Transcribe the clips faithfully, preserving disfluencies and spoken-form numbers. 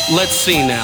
Let's see now.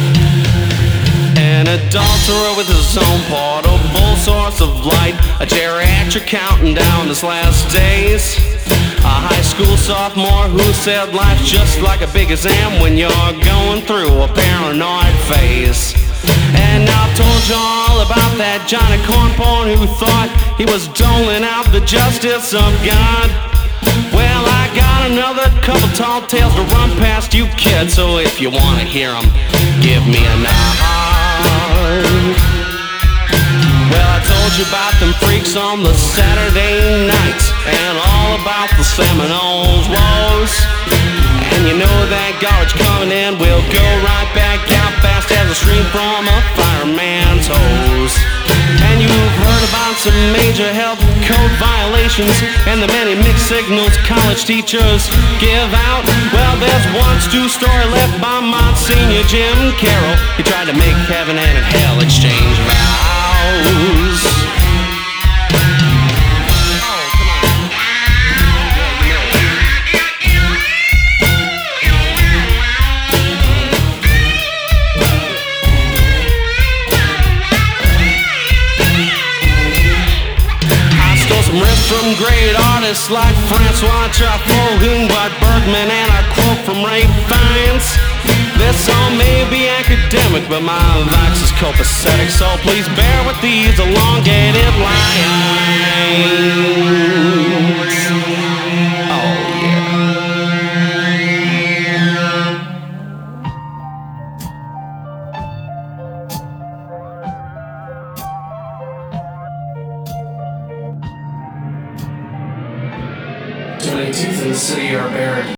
An adulterer with his own portable source of light, a geriatric counting down his last days, a high school sophomore who said life's just like a big exam when you're going through a paranoid phase. And I told you all about that Johnny Cornporn who thought he was doling out the justice of God. Well, I got another couple tall tales to run past you kids, so if you wanna hear them, give me a nod. Well, I told you about them freaks on the Saturday nights, and all about the Seminoles woes. And you know that garbage coming in will go right back out fast as a stream from a fireman's hose. And you've heard about some major health code violations and the many mixed signals college teachers give out. Well, there's one stew story left by Monsignor Jim Carroll. He tried to make heaven and hell exchange vows. Some riffs from great artists like Francois Truffaut, Ingmar Bergman, and a quote from Ray Fiennes. This song may be academic, but my vox is copacetic, so please bear with these elongated lines. Oh yeah. Too many teeth in the city are buried.